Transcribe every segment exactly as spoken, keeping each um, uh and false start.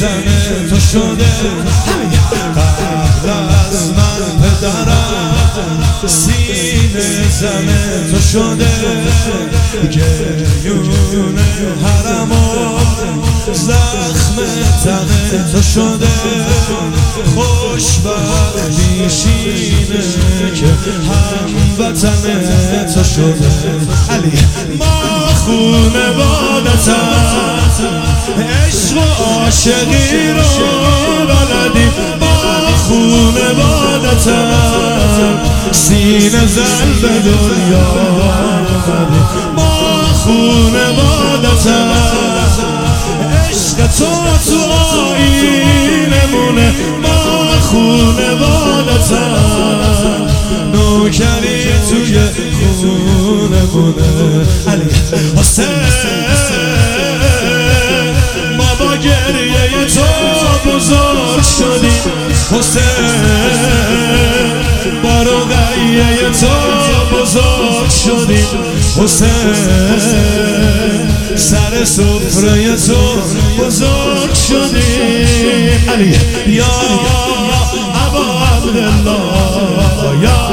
زن تو شده قبل از من پدرم سینه زن تو شده گریون حرم و زخم تن تو شده خوشبختی شینه که هموطن تو شده علی ما خونوادتم عشق و عاشقی رو بلدیم ما خونوادتم سینه زن به دنیا آمدیم ما خونوادتم عشق تو تو آیینمونه ما خونوادتم نوکری توی خونمونه علی حسین ما با گریه تو بزرگ شدیم حسین با رقیه تو بزرگ شدیم حسین سر سفره تو بزرگ شدیم علی یا ابا عبدالله یا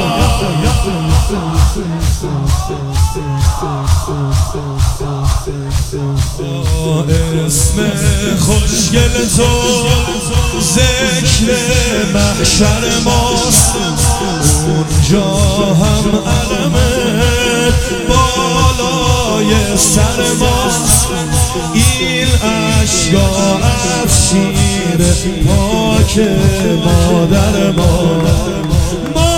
اسم خوشگل تو ذکر محشر ماست اونجا هم علمت بالای سر ماست این اشکا از شیر پاک مادر ما ما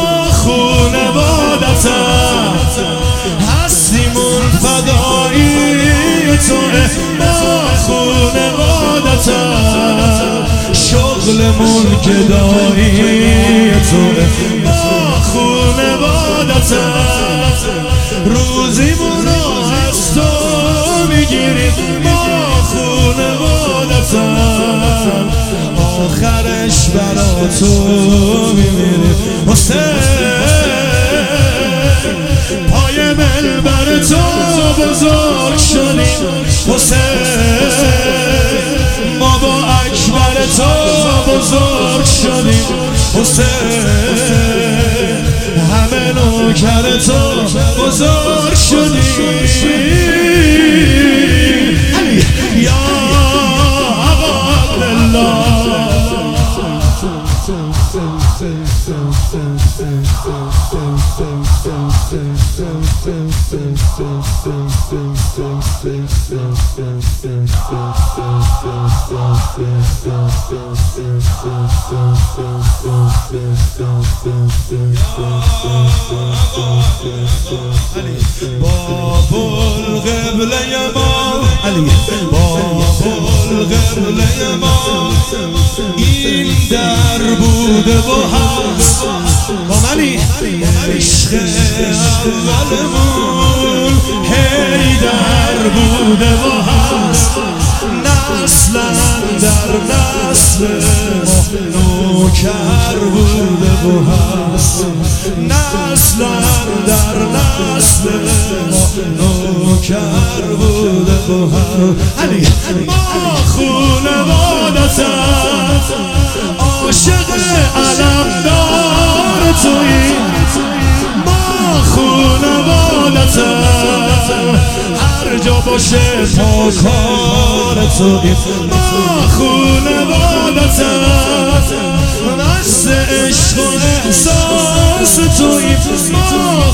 خونوادتم هستیمون فدایی توه ما خونوادتم شغلمون گدایی توه ما خونوادتم روزیمون رو از تو میگیریم ما خونوادتم آخرش برا تو میمیریم حسین پای منبر تو بزرگ شدیم حسین ما با اکبر تو بزرگ شدیم حسین همه نوکر تو بزرگ شدیم علی یا ابا عبدالله باب القبله ما علی باب القبله ما این در بوده و هست با منی عشق اولمون هی در بوده و هست نسلا در نسل ما نوکر بوده و هست نسلا در نسل ما نوکر بوده و هست علی ما خونوادتم عاشق علمدار تویی ما خونوادتم هر جا باشه پاکار تویی ما خونوادتم نست عشق و احساس تویی ما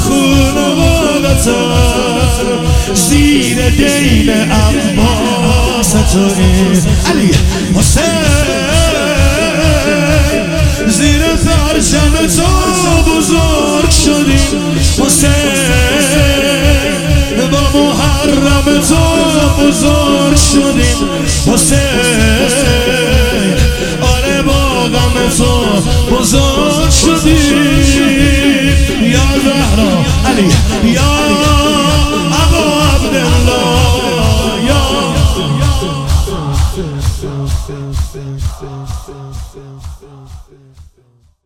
خونوادتم زیر دین عباس تویی علی حسین زیر پرچم تو بزرگ شدیم حسین با محرم تو بزرگ شدیم حسین آره با غم تو بزرگ شدیم یا زهرا علی یا ابا عبدالله یا